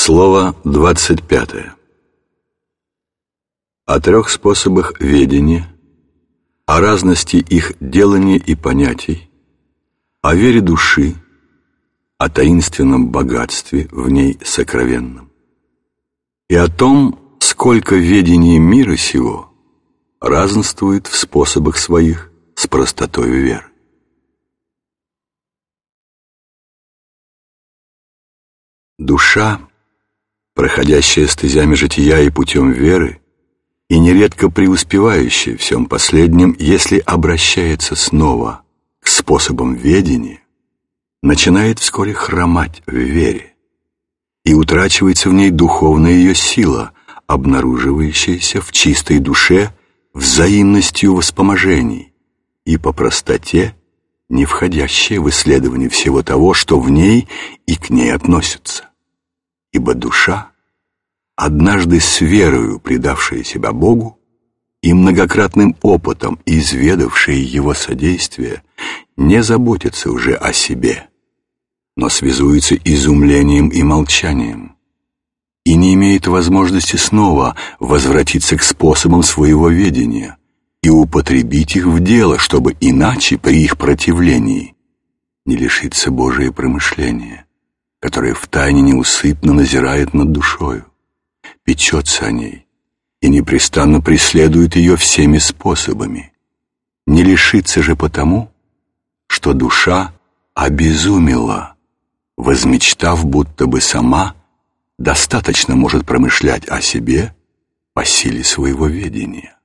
Слово 25. О трех способах ведения, о разности их делания и понятий, о вере души, о таинственном богатстве в ней сокровенном, и о том, сколько ведение мира сего разнствует в способах своих с простотой веры. Душа, проходящая стезями жития и путем веры, и нередко преуспевающая в всем последнем, если обращается снова к способам ведения, начинает вскоре хромать в вере, и утрачивается в ней духовная ее сила, обнаруживающаяся в чистой душе взаимностью воспоможений и по простоте, не входящая в исследование всего того, что в ней и к ней относится. Ибо душа, однажды с верою предавшая себя Богу и многократным опытом изведавшая Его содействие, не заботится уже о себе, но связуется изумлением и молчанием, и не имеет возможности снова возвратиться к способам своего ведения и употребить их в дело, чтобы иначе при их противлении не лишиться Божие промышления, которое втайне неусыпно назирает над душою, печется о ней и непрестанно преследует ее всеми способами. Не лишится же потому, что душа обезумела, возмечтав, будто бы сама достаточно может промышлять о себе по силе своего ведения.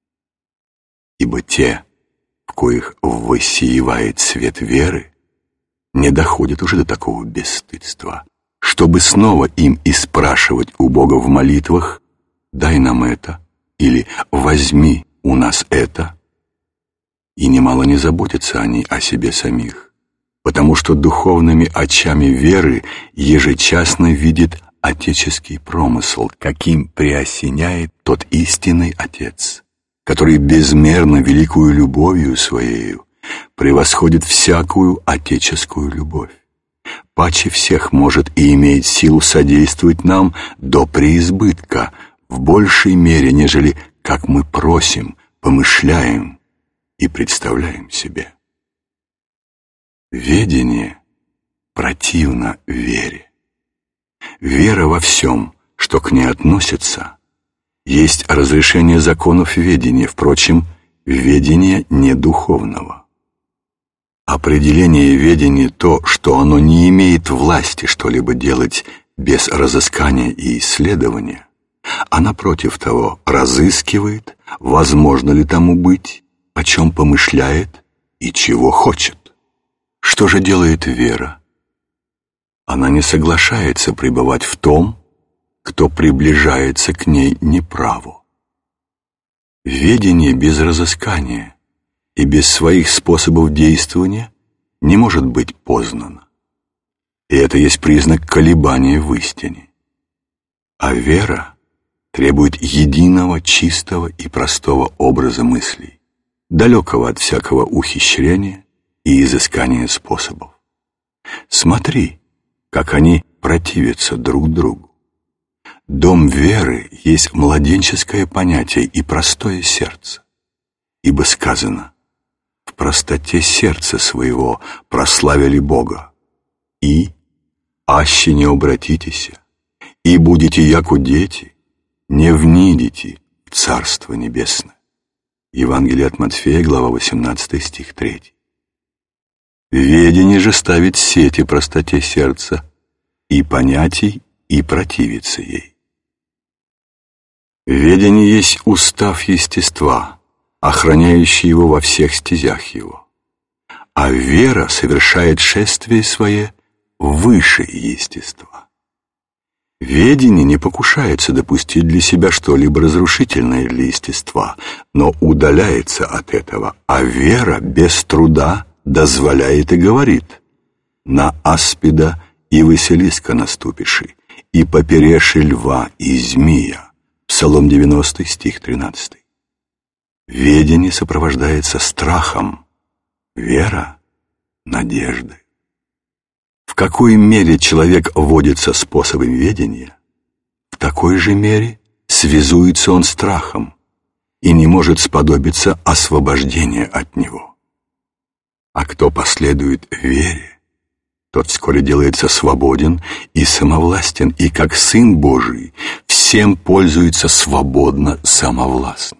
Ибо те, в коих воссиевает свет веры, не доходят уже до такого бесстыдства, чтобы снова им и спрашивать у Бога в молитвах: «Дай нам это» или «Возьми у нас это». И немало не заботятся они о себе самих, потому что духовными очами веры ежечасно видит отеческий промысл, каким преосеняет тот истинный Отец, который безмерно великую любовью Своею превосходит всякую отеческую любовь, паче всех может и имеет силу содействовать нам до преизбытка, в большей мере, нежели как мы просим, помышляем и представляем себе. Ведение противно вере. Вера во всем, что к ней относится, есть разрешение законов ведения, впрочем, ведения не духовного. Определение ведения то, что оно не имеет власти что-либо делать без разыскания и исследования, а напротив того разыскивает, возможно ли тому быть, о чем помышляет и чего хочет. Что же делает вера? Она не соглашается пребывать в том, кто приближается к ней неправу. Ведение без разыскания и без своих способов действования не может быть познано. И это есть признак колебания в истине. А вера требует единого, чистого и простого образа мыслей, далекого от всякого ухищрения и изыскания способов. Смотри, как они противятся друг другу. Дом веры есть младенческое понятие и простое сердце, ибо сказано: «В простоте сердца своего прославили Бога, и, аще не обратитесь, и будете яку дети, не внидите в Царство Небесное». Евангелие от Матфея, глава 18, стих 3. Ведение же ставит сети простоте сердца и понятий, и противится ей. Ведение есть устав естества, охраняющий его во всех стезях его, а вера совершает шествие свое выше естества. Ведение не покушается допустить для себя что-либо разрушительное для естества, но удаляется от этого, а вера без труда дозволяет и говорит: «На аспида и Василиска наступиши, и попереши льва и змея». Псалом 90, стих 13. Ведение сопровождается страхом, вера — надеждой. В какой мере человек водится способом ведения, в такой же мере связуется он страхом и не может сподобиться освобождения от него. А кто последует вере, тот вскоре делается свободен и самовластен, и как Сын Божий всем пользуется свободно, самовластно.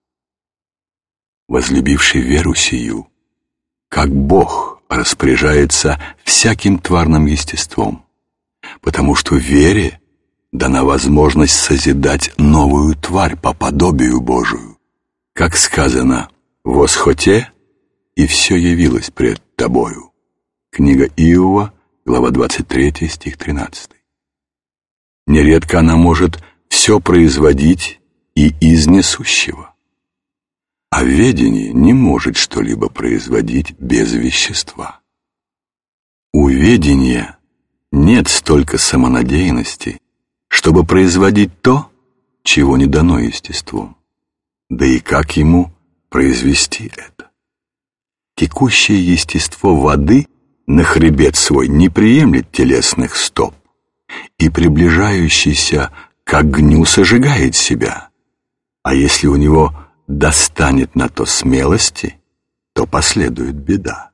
Возлюбивший веру сию, как Бог распоряжается всяким тварным естеством, потому что вере дана возможность созидать новую тварь по подобию Божию, как сказано: «Восхоте, и все явилось пред тобою». Книга Иова, глава 23, стих 13. Нередко она может все производить и из несущего, а ведение не может что-либо производить без вещества. У ведения нет столько самонадеянности, чтобы производить то, чего не дано естеством. Да и как ему произвести это? Текущее естество воды на хребет свой не приемлет телесных стоп, и приближающийся к огню сожигает себя, а если у него достанет на то смелости, то последует беда.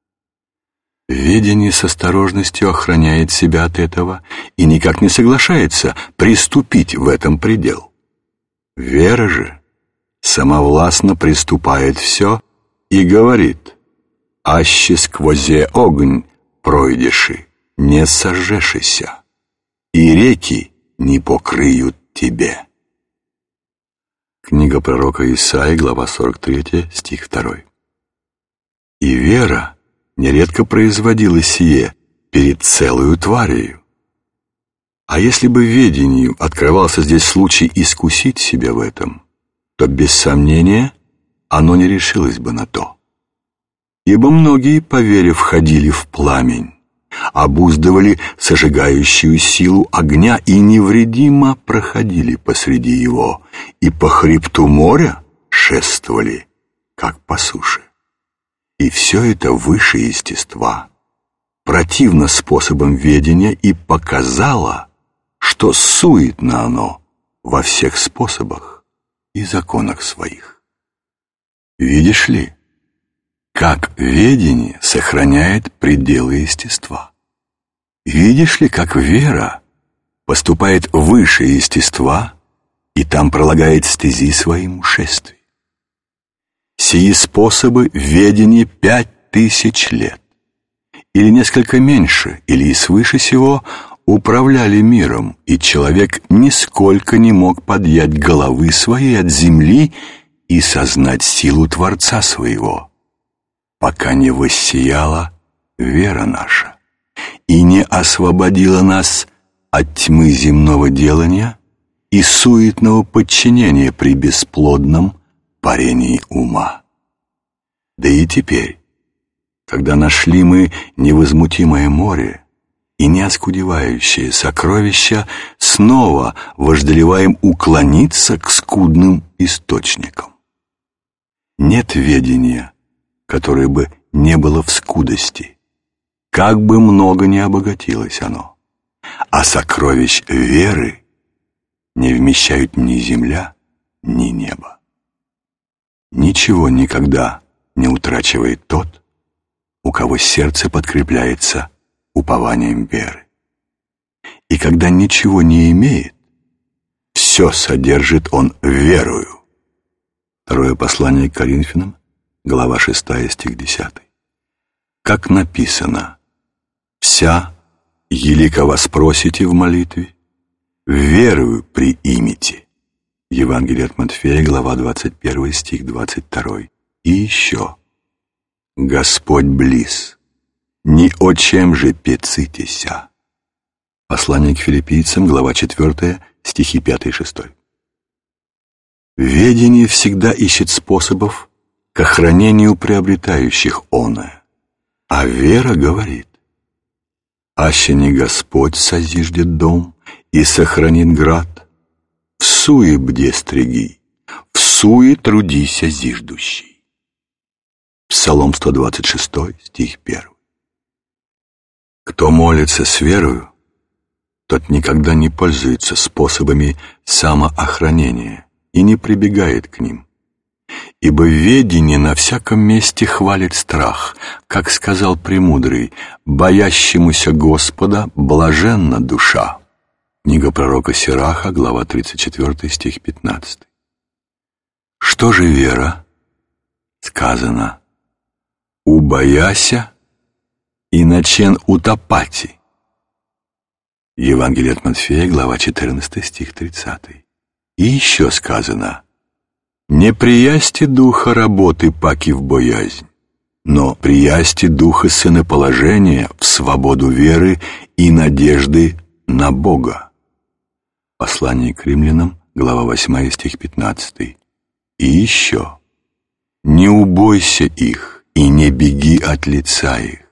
Ведение с осторожностью охраняет себя от этого и никак не соглашается приступить в этом предел. Вера же самовластно приступает все и говорит: «Аще сквозе огонь пройдеши, не сожжешися, и реки не покрыют тебе». Книга пророка Исаии, глава 43, стих 2. И вера нередко производила сие перед целою тварью. А если бы ведению открывался здесь случай искусить себя в этом, то без сомнения оно не решилось бы на то. Ибо многие, поверив, входили в пламень, обуздывали сожигающую силу огня и невредимо проходили посреди его, и по хребту моря шествовали, как по суше. И все это выше естества, противно способам ведения, и показало, что суетно оно во всех способах и законах своих. Видишь ли, как ведение сохраняет пределы естества? Видишь ли, как вера поступает выше естества и там пролагает стези своему шествию? Сии способы ведения 5000 лет, или несколько меньше, или и свыше сего, управляли миром, и человек нисколько не мог поднять головы своей от земли и сознать силу Творца своего, пока не воссияла вера наша и не освободила нас от тьмы земного делания и суетного подчинения при бесплодном парении ума. Да и теперь, когда нашли мы невозмутимое море и неоскудевающее сокровища, снова вожделеваем уклониться к скудным источникам. Нет ведения, которое бы не было в скудости, как бы много ни обогатилось оно, а сокровищ веры не вмещают ни земля, ни небо. Ничего никогда не утрачивает тот, у кого сердце подкрепляется упованием веры. И когда ничего не имеет, все содержит он верою. Второе послание к Коринфянам, глава 6, стих 10. Как написано: «Вся, елико вас просите в молитве, верою приимите». Евангелие от Матфея, глава 21, стих 22. И еще: «Господь близ, ни о чем же пецитеся». Послание к филиппийцам, глава 4, стихи 5 и 6. Ведение всегда ищет способов к охранению приобретающих оное, а вера говорит: «Аще не Господь созиждет дом и сохранит град, всуе бде стриги, всуе трудися зиждущий». Псалом 126, стих 1. Кто молится с верою, тот никогда не пользуется способами самоохранения и не прибегает к ним. Ибо ведение на всяком месте хвалит страх, как сказал премудрый: «Боящемуся Господа блаженна душа». Книга пророка Сираха, глава 34, стих 15. Что же вера? Сказано: «Убояся и начен утопати». Евангелие от Матфея, глава 14, стих 30. И еще сказано: «Не приясти духа работы, паки в боязнь, но приясти духа сыноположения в свободу веры и надежды на Бога». Послание к римлянам, глава 8, стих 15. И еще: «Не убойся их и не беги от лица их».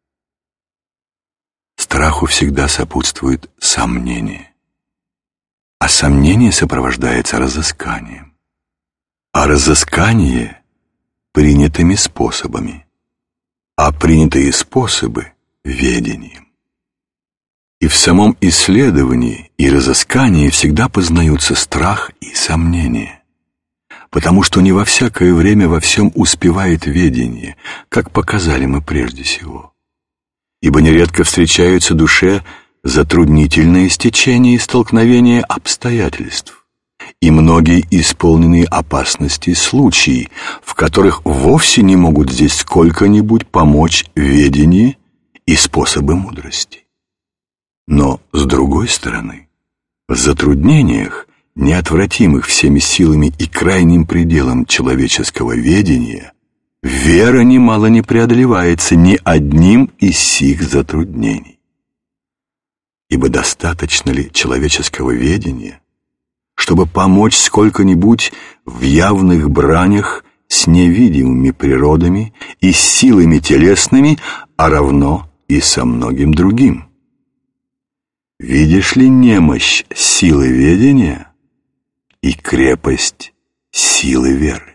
Страху всегда сопутствует сомнение, а сомнение сопровождается разысканием, а разыскание — принятыми способами, а принятые способы — ведением. И в самом исследовании и разыскании всегда познаются страх и сомнение, потому что не во всякое время во всем успевает ведение, как показали мы прежде всего. Ибо нередко встречаются душе затруднительные стечения и столкновения обстоятельств, и многие исполненные опасности случаи, в которых вовсе не могут здесь сколько-нибудь помочь ведение и способы мудрости. Но, с другой стороны, в затруднениях, неотвратимых всеми силами и крайним пределом человеческого ведения, вера немало не преодолевается ни одним из сих затруднений. Ибо достаточно ли человеческого ведения, чтобы помочь сколько-нибудь в явных бранях с невидимыми природами и с силами телесными, а равно и со многим другим? Видишь ли немощь силы ведения и крепость силы веры?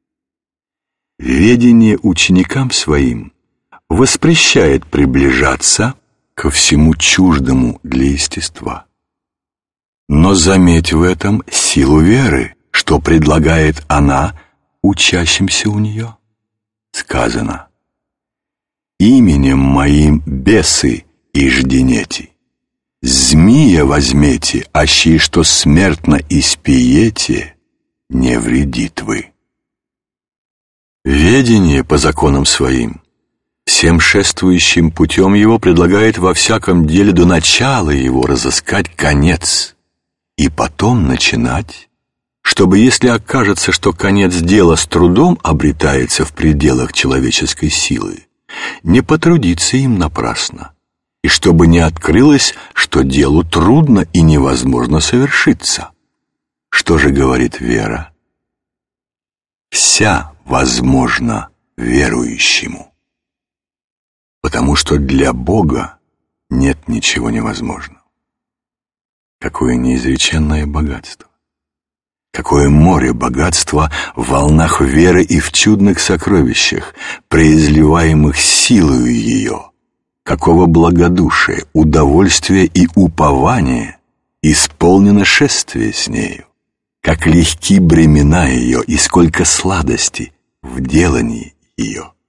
Ведение ученикам своим воспрещает приближаться ко всему чуждому для естества. Но заметь в этом силу веры, что предлагает она учащимся у нее. Сказано: «Именем моим бесы ижденете, змия возьмете, аще что смертно испиете, не вредит вы». Ведение по законам своим, всем шествующим путем его предлагает во всяком деле до начала его разыскать конец и потом начинать, чтобы, если окажется, что конец дела с трудом обретается в пределах человеческой силы, не потрудиться им напрасно, и чтобы не открылось, что делу трудно и невозможно совершиться. Что же говорит вера? Вся возможно верующему, потому что для Бога нет ничего невозможного. Какое неизреченное богатство! Какое море богатства в волнах веры и в чудных сокровищах, преизливаемых силою ее! Какого благодушия, удовольствия и упования исполнено шествие с нею! Как легки бремена ее и сколько сладости в делании ее!